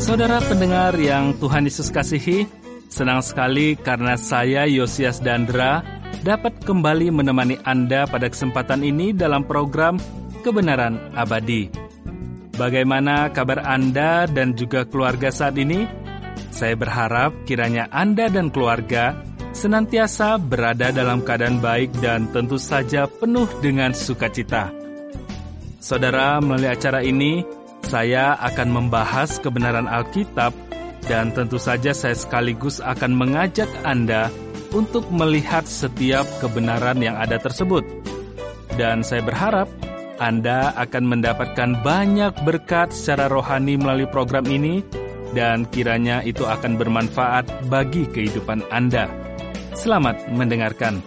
Saudara pendengar yang Tuhan Yesus kasihi, senang sekali karena saya, Yosias Dandra, dapat kembali menemani Anda pada kesempatan ini dalam program Kebenaran Abadi. Bagaimana kabar Anda dan juga keluarga saat ini? Saya berharap kiranya Anda dan keluarga senantiasa berada dalam keadaan baik dan tentu saja penuh dengan sukacita. Saudara, melalui acara ini, saya akan membahas kebenaran Alkitab dan tentu saja saya sekaligus akan mengajak Anda untuk melihat setiap kebenaran yang ada tersebut. Dan saya berharap Anda akan mendapatkan banyak berkat secara rohani melalui program ini dan kiranya itu akan bermanfaat bagi kehidupan Anda. Selamat mendengarkan.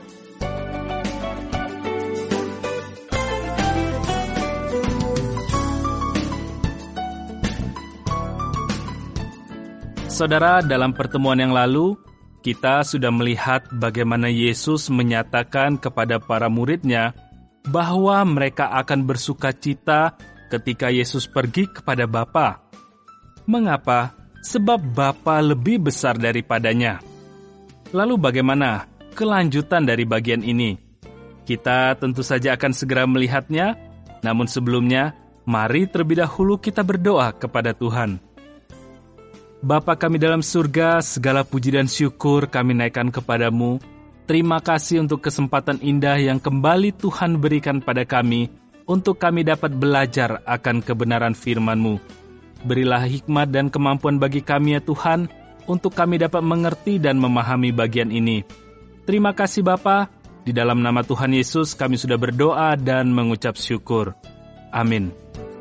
Saudara, dalam pertemuan yang lalu, kita sudah melihat bagaimana Yesus menyatakan kepada para murid-Nya bahwa mereka akan bersukacita ketika Yesus pergi kepada Bapa. Mengapa? Sebab Bapa lebih besar daripadanya. Lalu bagaimana kelanjutan dari bagian ini? Kita tentu saja akan segera melihatnya, namun sebelumnya, mari terlebih dahulu kita berdoa kepada Tuhan. Bapa kami dalam surga, segala puji dan syukur kami naikkan kepadamu. Terima kasih untuk kesempatan indah yang kembali Tuhan berikan pada kami, untuk kami dapat belajar akan kebenaran firman-Mu. Berilah hikmat dan kemampuan bagi kami ya Tuhan, untuk kami dapat mengerti dan memahami bagian ini. Terima kasih Bapa, di dalam nama Tuhan Yesus kami sudah berdoa dan mengucap syukur. Amin.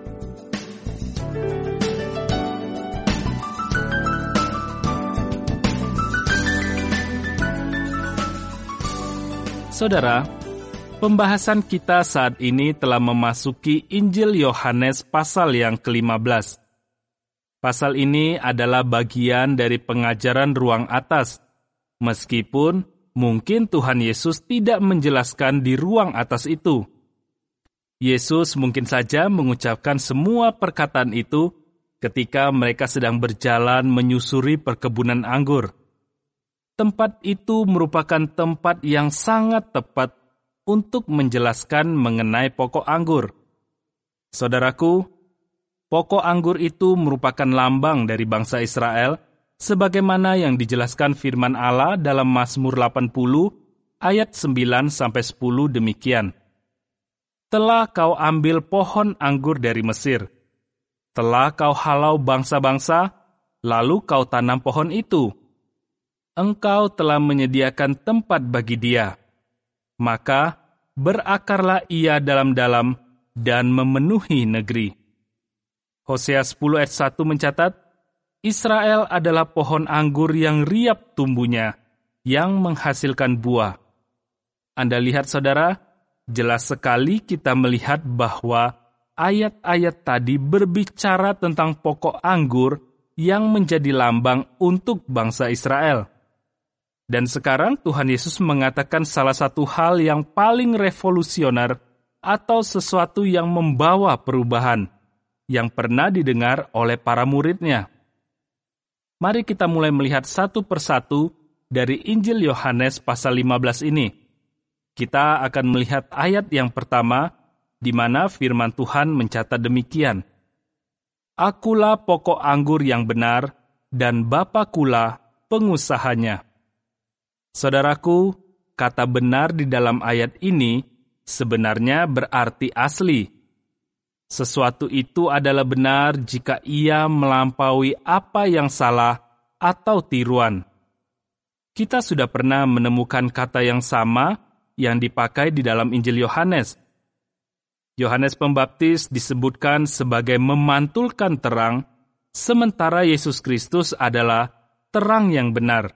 Saudara, pembahasan kita saat ini telah memasuki Injil Yohanes pasal yang ke-15. Pasal ini adalah bagian dari pengajaran ruang atas, meskipun mungkin Tuhan Yesus tidak menjelaskan di ruang atas itu. Yesus mungkin saja mengucapkan semua perkataan itu ketika mereka sedang berjalan menyusuri perkebunan anggur. Tempat itu merupakan tempat yang sangat tepat untuk menjelaskan mengenai pokok anggur. Saudaraku, pokok anggur itu merupakan lambang dari bangsa Israel, sebagaimana yang dijelaskan firman Allah dalam Mazmur 80 ayat 9-10 demikian. Telah kau ambil pohon anggur dari Mesir, telah kau halau bangsa-bangsa, lalu kau tanam pohon itu. Engkau telah menyediakan tempat bagi dia, maka berakarlah ia dalam-dalam dan memenuhi negeri. Hosea 10 ayat 1 mencatat, Israel adalah pohon anggur yang riap tumbuhnya, yang menghasilkan buah. Anda lihat saudara, jelas sekali kita melihat bahwa ayat-ayat tadi berbicara tentang pokok anggur yang menjadi lambang untuk bangsa Israel. Dan sekarang Tuhan Yesus mengatakan salah satu hal yang paling revolusioner atau sesuatu yang membawa perubahan yang pernah didengar oleh para murid-Nya. Mari kita mulai melihat satu persatu dari Injil Yohanes pasal 15 ini. Kita akan melihat ayat yang pertama, di mana firman Tuhan mencatat demikian. Akulah pokok anggur yang benar, dan Bapakulah pengusahanya. Saudaraku, kata benar di dalam ayat ini sebenarnya berarti asli. Sesuatu itu adalah benar jika ia melampaui apa yang salah atau tiruan. Kita sudah pernah menemukan kata yang sama yang dipakai di dalam Injil Yohanes. Yohanes Pembaptis disebutkan sebagai memantulkan terang, sementara Yesus Kristus adalah terang yang benar.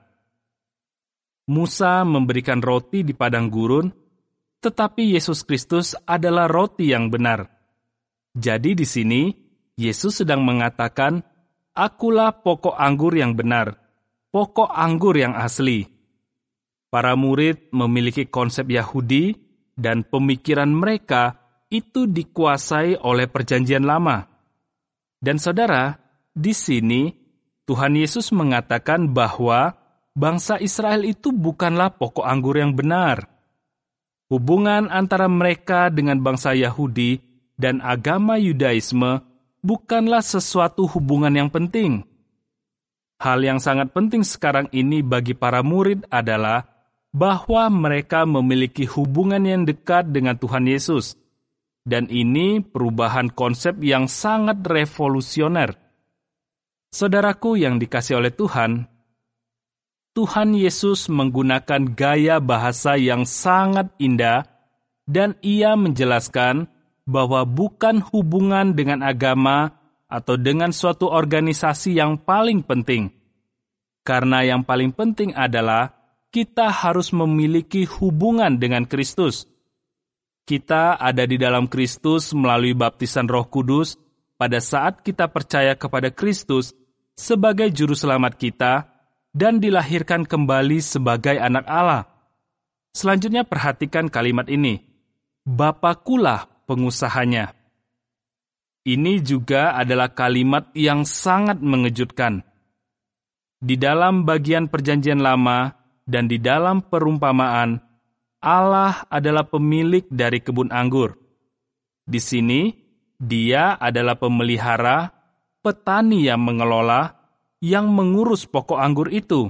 Musa memberikan roti di padang gurun, tetapi Yesus Kristus adalah roti yang benar. Jadi di sini, Yesus sedang mengatakan, Akulah pokok anggur yang benar, pokok anggur yang asli. Para murid memiliki konsep Yahudi, dan pemikiran mereka itu dikuasai oleh perjanjian lama. Dan saudara, di sini Tuhan Yesus mengatakan bahwa bangsa Israel itu bukanlah pokok anggur yang benar. Hubungan antara mereka dengan bangsa Yahudi dan agama Yudaisme bukanlah sesuatu hubungan yang penting. Hal yang sangat penting sekarang ini bagi para murid adalah bahwa mereka memiliki hubungan yang dekat dengan Tuhan Yesus. Dan ini perubahan konsep yang sangat revolusioner. Saudaraku yang dikasihi oleh Tuhan, Tuhan Yesus menggunakan gaya bahasa yang sangat indah dan Ia menjelaskan bahwa bukan hubungan dengan agama atau dengan suatu organisasi yang paling penting. Karena yang paling penting adalah kita harus memiliki hubungan dengan Kristus. Kita ada di dalam Kristus melalui baptisan Roh Kudus pada saat kita percaya kepada Kristus sebagai juru selamat kita dan dilahirkan kembali sebagai anak Allah. Selanjutnya perhatikan kalimat ini, Bapakulah pengusahanya. Ini juga adalah kalimat yang sangat mengejutkan. Di dalam bagian perjanjian lama dan di dalam perumpamaan, Allah adalah pemilik dari kebun anggur. Di sini, Dia adalah pemelihara, petani yang mengelola, yang mengurus pokok anggur itu.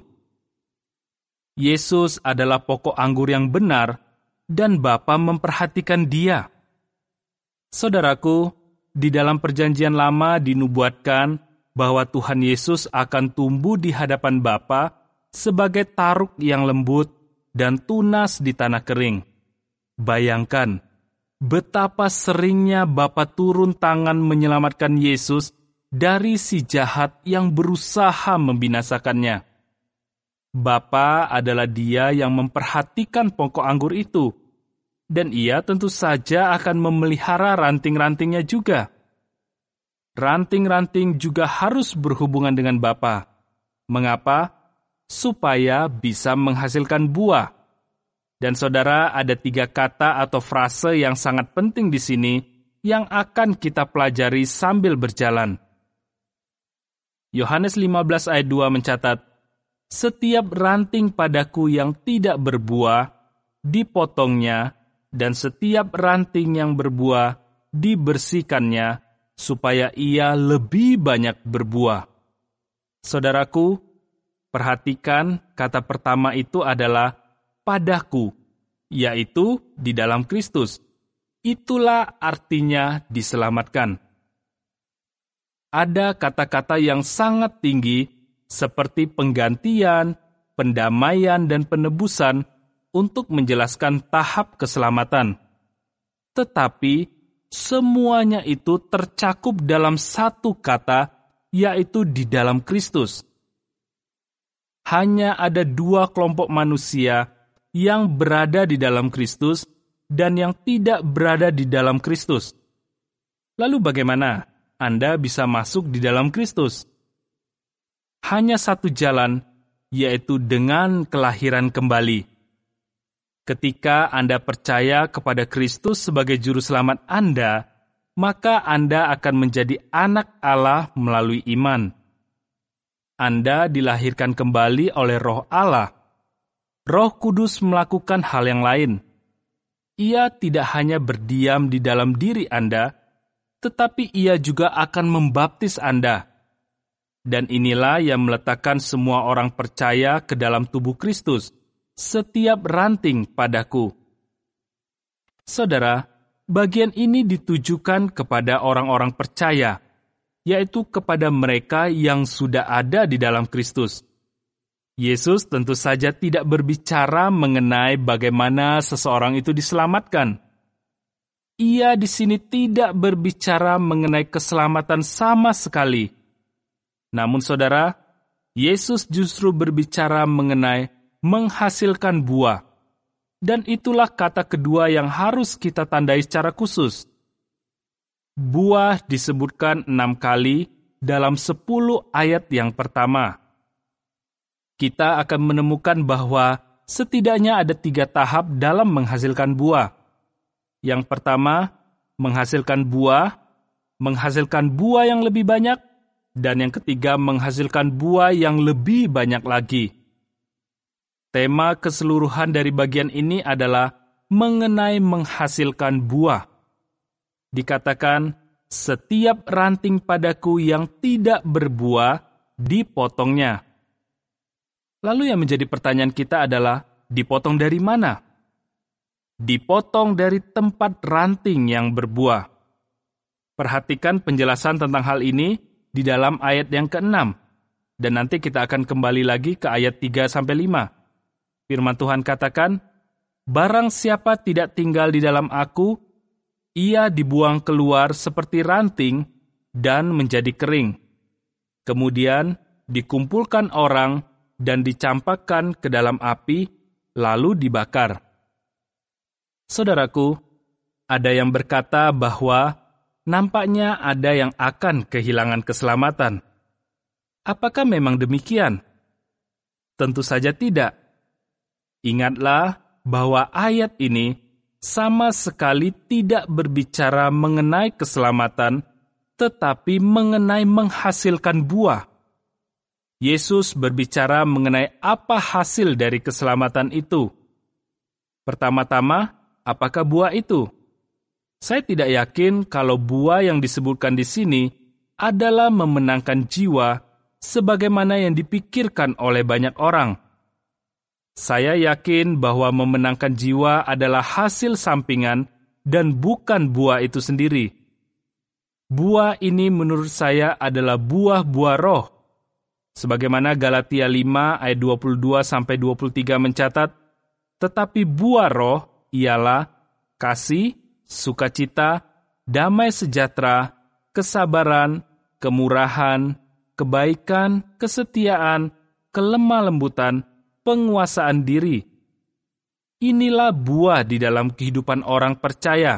Yesus adalah pokok anggur yang benar, dan Bapa memperhatikan Dia. Saudaraku, di dalam perjanjian lama dinubuatkan bahwa Tuhan Yesus akan tumbuh di hadapan Bapa sebagai taruk yang lembut dan tunas di tanah kering. Bayangkan, betapa seringnya Bapa turun tangan menyelamatkan Yesus dari si jahat yang berusaha membinasakannya. Bapa adalah Dia yang memperhatikan pokok anggur itu, dan Ia tentu saja akan memelihara ranting-rantingnya juga. Ranting-ranting juga harus berhubungan dengan Bapa. Mengapa? Supaya bisa menghasilkan buah. Dan saudara, ada 3 kata atau frase yang sangat penting di sini yang akan kita pelajari sambil berjalan. Yohanes 15 ayat 2 mencatat, setiap ranting padaku yang tidak berbuah, dipotongnya, dan setiap ranting yang berbuah, dibersihkannya, supaya ia lebih banyak berbuah. Saudaraku, perhatikan kata pertama itu adalah padaku, yaitu di dalam Kristus. Itulah artinya diselamatkan. Ada kata-kata yang sangat tinggi seperti penggantian, pendamaian, dan penebusan untuk menjelaskan tahap keselamatan. Tetapi semuanya itu tercakup dalam satu kata, yaitu di dalam Kristus. Hanya ada 2 kelompok manusia yang berada di dalam Kristus dan yang tidak berada di dalam Kristus. Lalu bagaimana Anda bisa masuk di dalam Kristus? Hanya satu jalan, yaitu dengan kelahiran kembali. Ketika Anda percaya kepada Kristus sebagai juru selamat Anda, maka Anda akan menjadi anak Allah melalui iman. Anda dilahirkan kembali oleh Roh Allah. Roh Kudus melakukan hal yang lain. Ia tidak hanya berdiam di dalam diri Anda, tetapi Ia juga akan membaptis Anda. Dan inilah yang meletakkan semua orang percaya ke dalam tubuh Kristus, setiap ranting padaku. Saudara, bagian ini ditujukan kepada orang-orang percaya, yaitu kepada mereka yang sudah ada di dalam Kristus. Yesus tentu saja tidak berbicara mengenai bagaimana seseorang itu diselamatkan. Ia di sini tidak berbicara mengenai keselamatan sama sekali. Namun saudara, Yesus justru berbicara mengenai menghasilkan buah. Dan itulah kata kedua yang harus kita tandai secara khusus. Buah disebutkan 6 kali dalam 10 ayat yang pertama. Kita akan menemukan bahwa setidaknya ada 3 tahap dalam menghasilkan buah. Yang pertama, menghasilkan buah yang lebih banyak, dan yang ketiga menghasilkan buah yang lebih banyak lagi. Tema keseluruhan dari bagian ini adalah mengenai menghasilkan buah. Dikatakan, setiap ranting padaku yang tidak berbuah, dipotongnya. Lalu yang menjadi pertanyaan kita adalah, dipotong dari mana? Dipotong dari tempat ranting yang berbuah. Perhatikan penjelasan tentang hal ini di dalam ayat yang ke-6. Dan nanti kita akan kembali lagi ke ayat 3-5. Firman Tuhan katakan, barang siapa tidak tinggal di dalam aku, ia dibuang keluar seperti ranting dan menjadi kering. Kemudian dikumpulkan orang dan dicampakkan ke dalam api, lalu dibakar. Saudaraku, ada yang berkata bahwa nampaknya ada yang akan kehilangan keselamatan. Apakah memang demikian? Tentu saja tidak. Ingatlah bahwa ayat ini sama sekali tidak berbicara mengenai keselamatan, tetapi mengenai menghasilkan buah. Yesus berbicara mengenai apa hasil dari keselamatan itu. Pertama-tama, apakah buah itu? Saya tidak yakin kalau buah yang disebutkan di sini adalah memenangkan jiwa sebagaimana yang dipikirkan oleh banyak orang. Saya yakin bahwa memenangkan jiwa adalah hasil sampingan dan bukan buah itu sendiri. Buah ini menurut saya adalah buah-buah roh. Sebagaimana Galatia 5 ayat 22-23 mencatat, tetapi buah roh ialah kasih, sukacita, damai sejahtera, kesabaran, kemurahan, kebaikan, kesetiaan, kelemah lembutan, penguasaan diri. Inilah buah di dalam kehidupan orang percaya.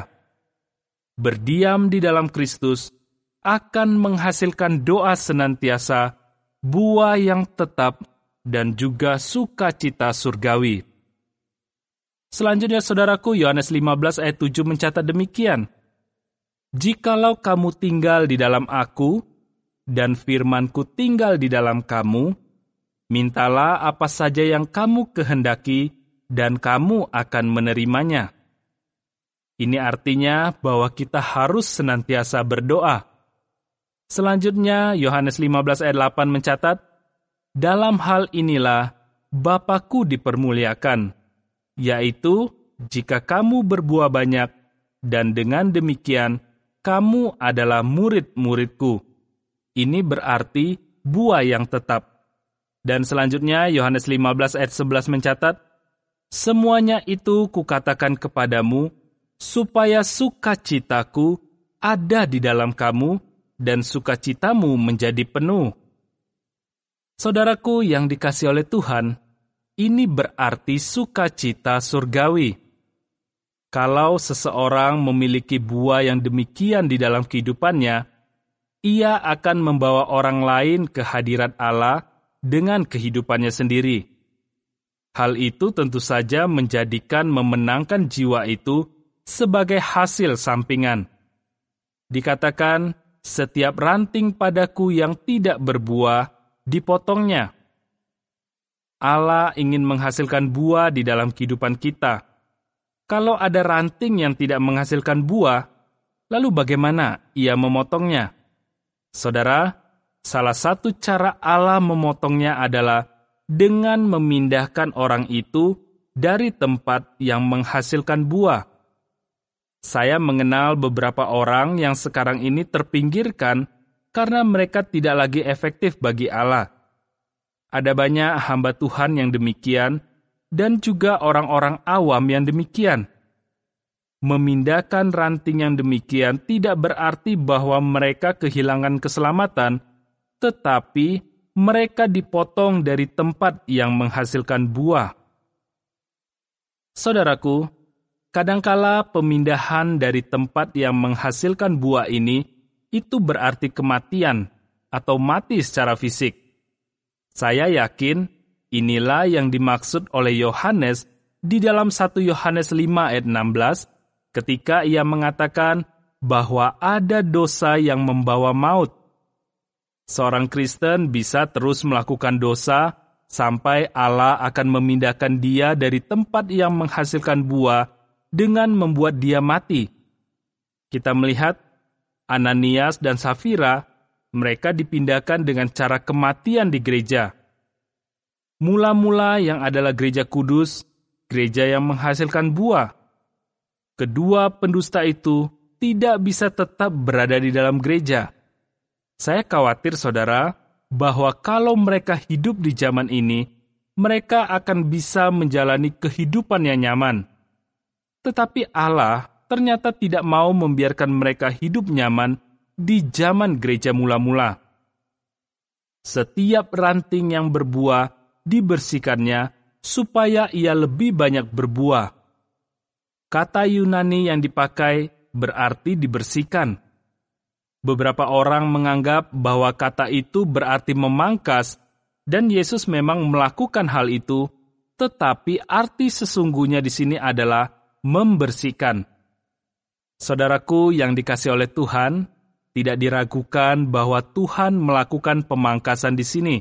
Berdiam di dalam Kristus akan menghasilkan doa senantiasa, buah yang tetap, dan juga sukacita surgawi. Selanjutnya, saudaraku, Yohanes 15 ayat 7 mencatat demikian. Jikalau kamu tinggal di dalam aku, dan firman-Ku tinggal di dalam kamu, mintalah apa saja yang kamu kehendaki, dan kamu akan menerimanya. Ini artinya bahwa kita harus senantiasa berdoa. Selanjutnya, Yohanes 15 ayat 8 mencatat, dalam hal inilah Bapa-Ku dipermuliakan, yaitu jika kamu berbuah banyak, dan dengan demikian kamu adalah murid-murid-Ku. Ini berarti buah yang tetap. Dan selanjutnya Yohanes 15 ayat 11 mencatat, semuanya itu kukatakan kepadamu, supaya sukacitaku ada di dalam kamu, dan sukacitamu menjadi penuh. Saudaraku yang dikasihi oleh Tuhan, ini berarti sukacita surgawi. Kalau seseorang memiliki buah yang demikian di dalam kehidupannya, ia akan membawa orang lain ke hadirat Allah dengan kehidupannya sendiri. Hal itu tentu saja menjadikan memenangkan jiwa itu sebagai hasil sampingan. Dikatakan, setiap ranting padaku yang tidak berbuah, dipotongnya. Allah ingin menghasilkan buah di dalam kehidupan kita. Kalau ada ranting yang tidak menghasilkan buah, lalu bagaimana ia memotongnya? Saudara, salah satu cara Allah memotongnya adalah dengan memindahkan orang itu dari tempat yang menghasilkan buah. Saya mengenal beberapa orang yang sekarang ini terpinggirkan karena mereka tidak lagi efektif bagi Allah. Ada banyak hamba Tuhan yang demikian, dan juga orang-orang awam yang demikian. Memindahkan ranting yang demikian tidak berarti bahwa mereka kehilangan keselamatan, tetapi mereka dipotong dari tempat yang menghasilkan buah. Saudaraku, kadangkala pemindahan dari tempat yang menghasilkan buah ini itu berarti kematian atau mati secara fisik. Saya yakin inilah yang dimaksud oleh Yohanes di dalam 1 Yohanes 5 ayat 16 ketika ia mengatakan bahwa ada dosa yang membawa maut. Seorang Kristen bisa terus melakukan dosa sampai Allah akan memindahkan dia dari tempat yang menghasilkan buah dengan membuat dia mati. Kita melihat Ananias dan Safira, mereka dipindahkan dengan cara kematian di gereja. Mula-mula yang adalah gereja kudus, gereja yang menghasilkan buah. Kedua pendusta itu tidak bisa tetap berada di dalam gereja. Saya khawatir, saudara, bahwa kalau mereka hidup di zaman ini, mereka akan bisa menjalani kehidupan yang nyaman. Tetapi Allah ternyata tidak mau membiarkan mereka hidup nyaman di zaman gereja mula-mula. Setiap ranting yang berbuah dibersihkannya supaya ia lebih banyak berbuah. Kata Yunani yang dipakai berarti dibersihkan. Beberapa orang menganggap bahwa kata itu berarti memangkas, dan Yesus memang melakukan hal itu, tetapi arti sesungguhnya di sini adalah membersihkan. Saudaraku yang dikasihi oleh Tuhan, tidak diragukan bahwa Tuhan melakukan pemangkasan di sini.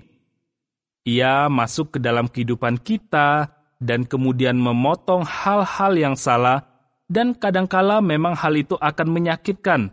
Ia masuk ke dalam kehidupan kita dan kemudian memotong hal-hal yang salah, dan kadangkala memang hal itu akan menyakitkan.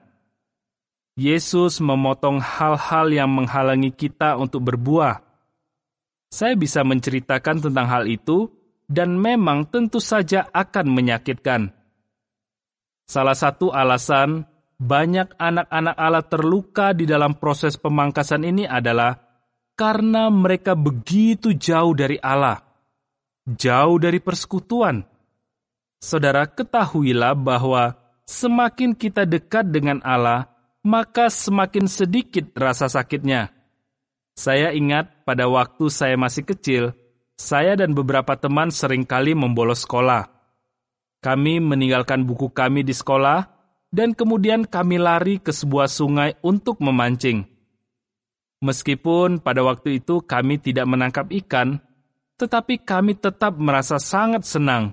Yesus memotong hal-hal yang menghalangi kita untuk berbuah. Saya bisa menceritakan tentang hal itu, dan memang tentu saja akan menyakitkan. Salah satu alasan banyak anak-anak Allah terluka di dalam proses pemangkasan ini adalah karena mereka begitu jauh dari Allah, jauh dari persekutuan. Saudara, ketahuilah bahwa semakin kita dekat dengan Allah, maka semakin sedikit rasa sakitnya. Saya ingat pada waktu saya masih kecil, saya dan beberapa teman seringkali membolos sekolah. Kami meninggalkan buku kami di sekolah, dan kemudian kami lari ke sebuah sungai untuk memancing. Meskipun pada waktu itu kami tidak menangkap ikan, tetapi kami tetap merasa sangat senang.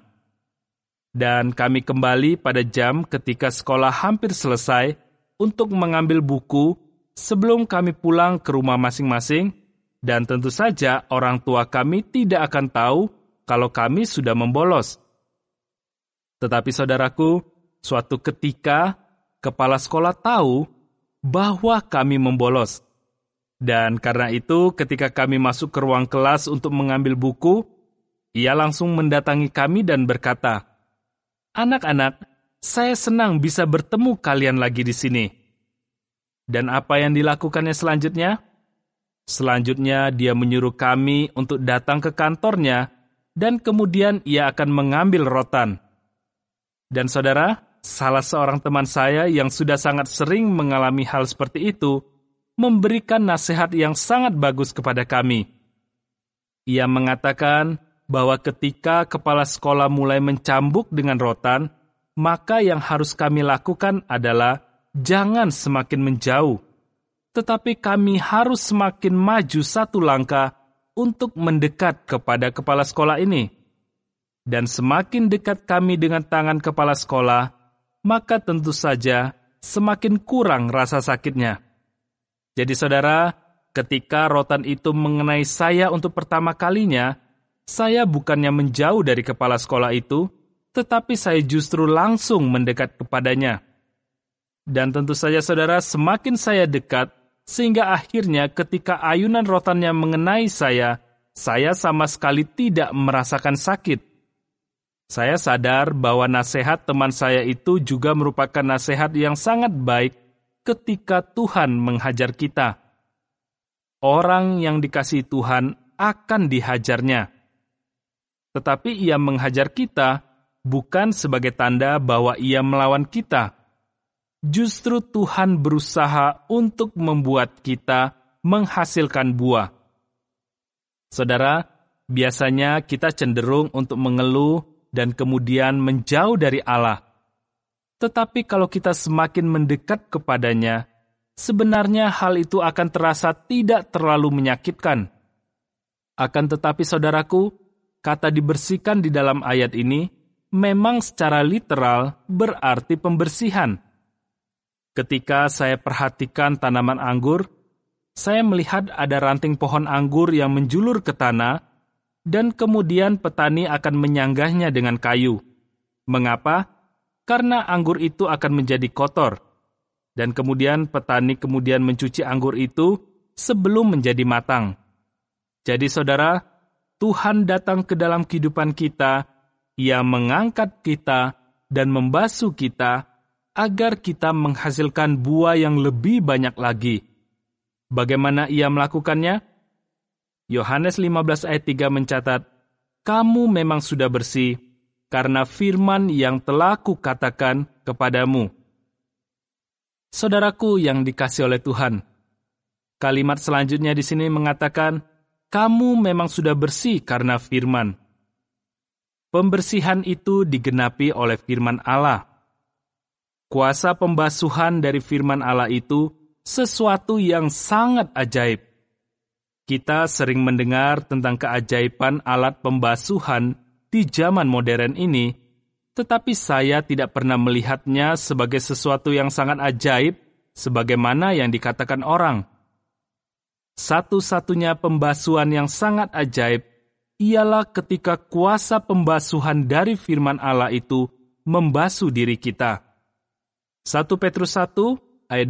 Dan kami kembali pada jam ketika sekolah hampir selesai untuk mengambil buku sebelum kami pulang ke rumah masing-masing, dan tentu saja orang tua kami tidak akan tahu kalau kami sudah membolos. Tetapi saudaraku, suatu ketika kepala sekolah tahu bahwa kami membolos. Dan karena itu ketika kami masuk ke ruang kelas untuk mengambil buku, ia langsung mendatangi kami dan berkata, "Anak-anak, saya senang bisa bertemu kalian lagi di sini." Dan apa yang dilakukannya selanjutnya? Selanjutnya dia menyuruh kami untuk datang ke kantornya, dan kemudian ia akan mengambil rotan. Dan saudara, salah seorang teman saya yang sudah sangat sering mengalami hal seperti itu, memberikan nasihat yang sangat bagus kepada kami. Ia mengatakan bahwa ketika kepala sekolah mulai mencambuk dengan rotan, maka yang harus kami lakukan adalah jangan semakin menjauh, tetapi kami harus semakin maju satu langkah untuk mendekat kepada kepala sekolah ini. Dan semakin dekat kami dengan tangan kepala sekolah, maka tentu saja semakin kurang rasa sakitnya. Jadi saudara, ketika rotan itu mengenai saya untuk pertama kalinya, saya bukannya menjauh dari kepala sekolah itu, tetapi saya justru langsung mendekat kepadanya. Dan tentu saja saudara, semakin saya dekat, sehingga akhirnya ketika ayunan rotannya mengenai saya sama sekali tidak merasakan sakit. Saya sadar bahwa nasihat teman saya itu juga merupakan nasihat yang sangat baik ketika Tuhan menghajar kita. Orang yang dikasihi Tuhan akan dihajarnya. Tetapi ia menghajar kita bukan sebagai tanda bahwa ia melawan kita. Justru Tuhan berusaha untuk membuat kita menghasilkan buah. Saudara, biasanya kita cenderung untuk mengeluh dan kemudian menjauh dari Allah. Tetapi kalau kita semakin mendekat kepadanya, sebenarnya hal itu akan terasa tidak terlalu menyakitkan. Akan tetapi saudaraku, kata dibersihkan di dalam ayat ini memang secara literal berarti pembersihan. Ketika saya perhatikan tanaman anggur, saya melihat ada ranting pohon anggur yang menjulur ke tanah, dan kemudian petani akan menyanggahnya dengan kayu. Mengapa? Karena anggur itu akan menjadi kotor. Dan kemudian petani mencuci anggur itu sebelum menjadi matang. Jadi saudara, Tuhan datang ke dalam kehidupan kita, Ia mengangkat kita dan membasuh kita agar kita menghasilkan buah yang lebih banyak lagi. Bagaimana Ia melakukannya? Yohanes 15 ayat 3 mencatat, "Kamu memang sudah bersih, karena firman yang telah kukatakan kepadamu." Saudaraku yang dikasihi oleh Tuhan, kalimat selanjutnya di sini mengatakan, "Kamu memang sudah bersih karena firman." Pembersihan itu digenapi oleh firman Allah. Kuasa pembasuhan dari firman Allah itu sesuatu yang sangat ajaib. Kita sering mendengar tentang keajaiban alat pembasuhan di zaman modern ini, tetapi saya tidak pernah melihatnya sebagai sesuatu yang sangat ajaib, sebagaimana yang dikatakan orang. Satu-satunya pembasuhan yang sangat ajaib ialah ketika kuasa pembasuhan dari firman Allah itu membasuh diri kita. 1 Petrus 1 ayat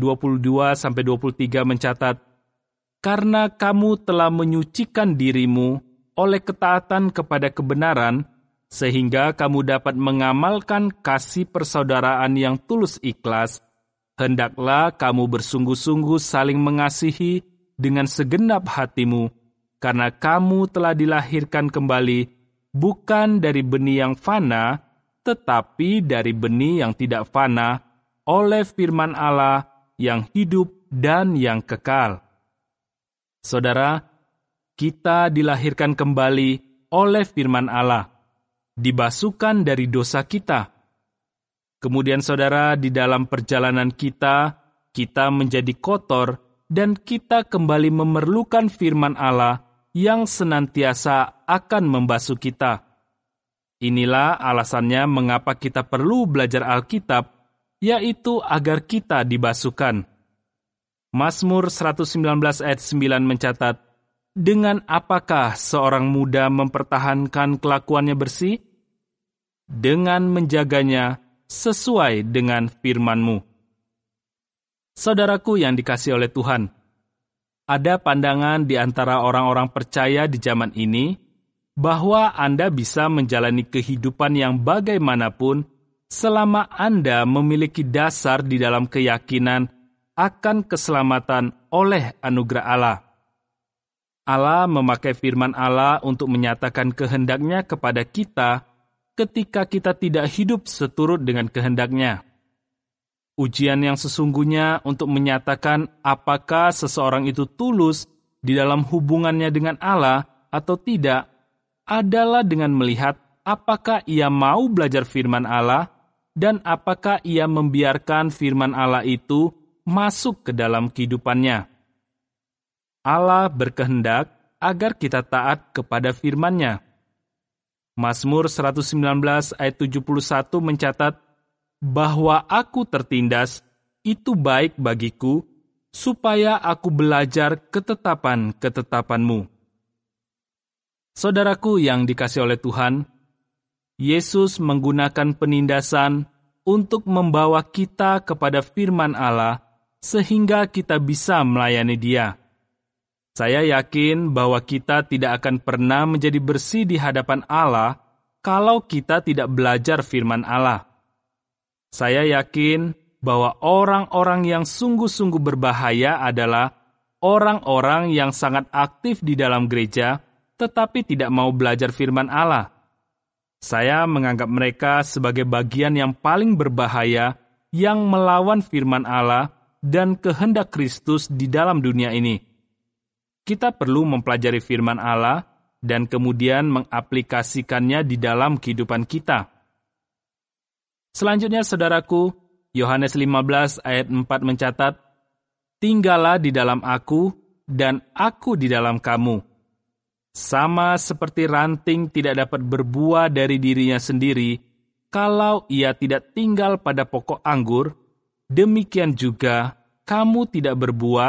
22-23 mencatat, "Karena kamu telah menyucikan dirimu oleh ketaatan kepada kebenaran, sehingga kamu dapat mengamalkan kasih persaudaraan yang tulus ikhlas, hendaklah kamu bersungguh-sungguh saling mengasihi dengan segenap hatimu, karena kamu telah dilahirkan kembali, bukan dari benih yang fana, tetapi dari benih yang tidak fana, oleh firman Allah yang hidup dan yang kekal." Saudara, kita dilahirkan kembali oleh firman Allah, dibasuhkan dari dosa kita. Kemudian saudara, di dalam perjalanan kita menjadi kotor dan kita kembali memerlukan firman Allah yang senantiasa akan membasuh kita. Inilah alasannya mengapa kita perlu belajar Alkitab, yaitu agar kita dibasuhkan. Mazmur 119 ayat 9 mencatat, "Dengan apakah seorang muda mempertahankan kelakuannya bersih? Dengan menjaganya sesuai dengan firman-Mu." Saudaraku yang dikasihi oleh Tuhan, ada pandangan di antara orang-orang percaya di zaman ini bahwa Anda bisa menjalani kehidupan yang bagaimanapun selama Anda memiliki dasar di dalam keyakinan akan keselamatan oleh anugerah Allah. Allah memakai firman Allah untuk menyatakan kehendak-Nya kepada kita ketika kita tidak hidup seturut dengan kehendak-Nya. Ujian yang sesungguhnya untuk menyatakan apakah seseorang itu tulus di dalam hubungannya dengan Allah atau tidak adalah dengan melihat apakah ia mau belajar firman Allah dan apakah ia membiarkan firman Allah itu masuk ke dalam kehidupannya. Allah berkehendak agar kita taat kepada firman-Nya. Mazmur 119 ayat 71 mencatat, "Bahwa aku tertindas, itu baik bagiku, supaya aku belajar ketetapan-ketetapan-Mu." Saudaraku yang dikasihi oleh Tuhan, Yesus menggunakan penindasan untuk membawa kita kepada firman Allah, sehingga kita bisa melayani Dia. Saya yakin bahwa kita tidak akan pernah menjadi bersih di hadapan Allah kalau kita tidak belajar firman Allah. Saya yakin bahwa orang-orang yang sungguh-sungguh berbahaya adalah orang-orang yang sangat aktif di dalam gereja, tetapi tidak mau belajar firman Allah. Saya menganggap mereka sebagai bagian yang paling berbahaya yang melawan firman Allah dan kehendak Kristus di dalam dunia ini. Kita perlu mempelajari firman Allah dan kemudian mengaplikasikannya di dalam kehidupan kita. Selanjutnya, saudaraku, Yohanes 15 ayat 4 mencatat, "Tinggallah di dalam aku dan aku di dalam kamu. Sama seperti ranting tidak dapat berbuah dari dirinya sendiri, kalau ia tidak tinggal pada pokok anggur, demikian juga kamu tidak berbuah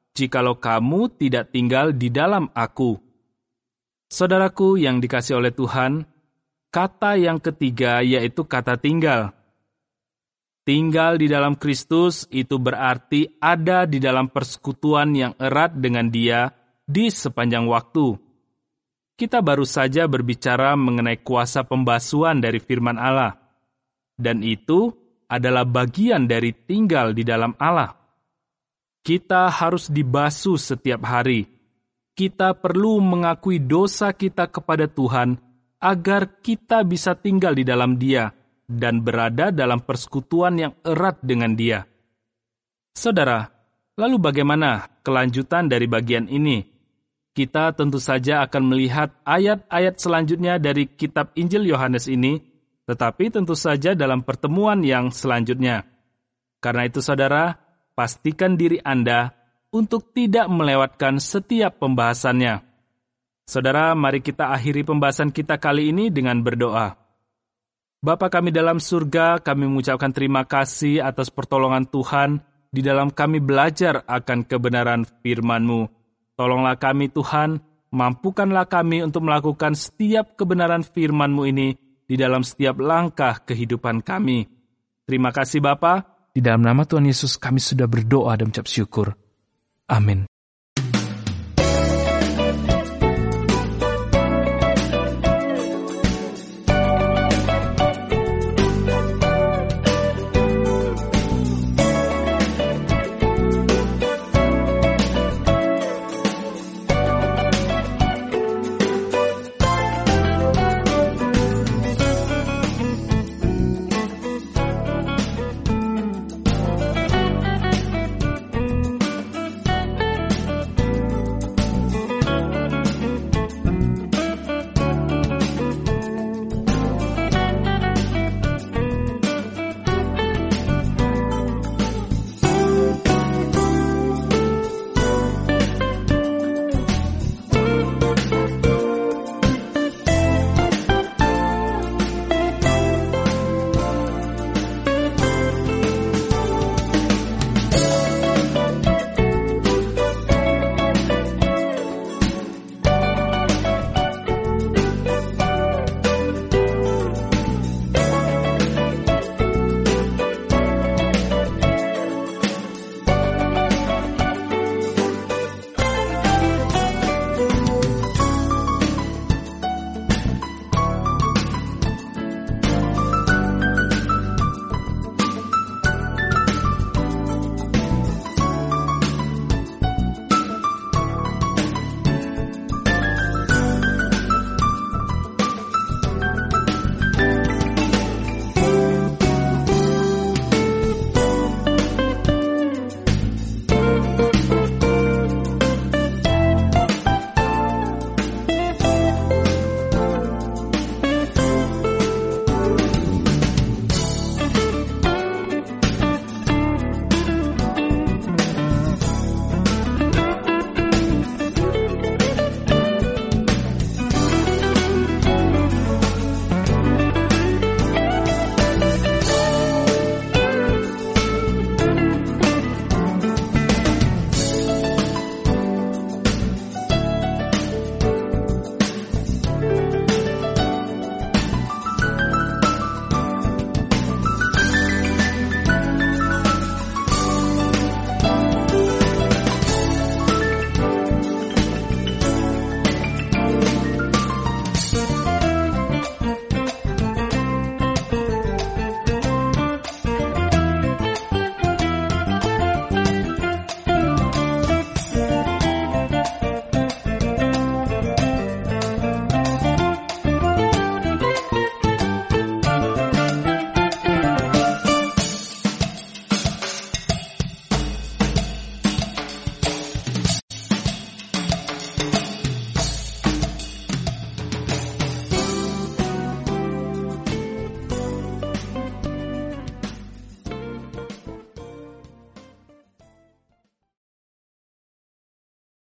jikalau kamu tidak tinggal di dalam Aku." Saudaraku yang dikasihi oleh Tuhan, kata yang ketiga yaitu kata tinggal. Tinggal di dalam Kristus itu berarti ada di dalam persekutuan yang erat dengan Dia di sepanjang waktu. Kita baru saja berbicara mengenai kuasa pembasuhan dari firman Allah, dan itu adalah bagian dari tinggal di dalam Allah. Kita harus dibasuh setiap hari. Kita perlu mengakui dosa kita kepada Tuhan agar kita bisa tinggal di dalam Dia dan berada dalam persekutuan yang erat dengan Dia. Saudara, lalu bagaimana kelanjutan dari bagian ini? Kita tentu saja akan melihat ayat-ayat selanjutnya dari kitab Injil Yohanes ini, tetapi tentu saja dalam pertemuan yang selanjutnya. Karena itu saudara, pastikan diri Anda untuk tidak melewatkan setiap pembahasannya. Saudara, mari kita akhiri pembahasan kita kali ini dengan berdoa. Bapa kami dalam surga, kami mengucapkan terima kasih atas pertolongan Tuhan di dalam kami belajar akan kebenaran firman-Mu. Tolonglah kami Tuhan, mampukanlah kami untuk melakukan setiap kebenaran firman-Mu ini di dalam setiap langkah kehidupan kami. Terima kasih Bapa, di dalam nama Tuhan Yesus kami sudah berdoa dan mengucap syukur. Amin.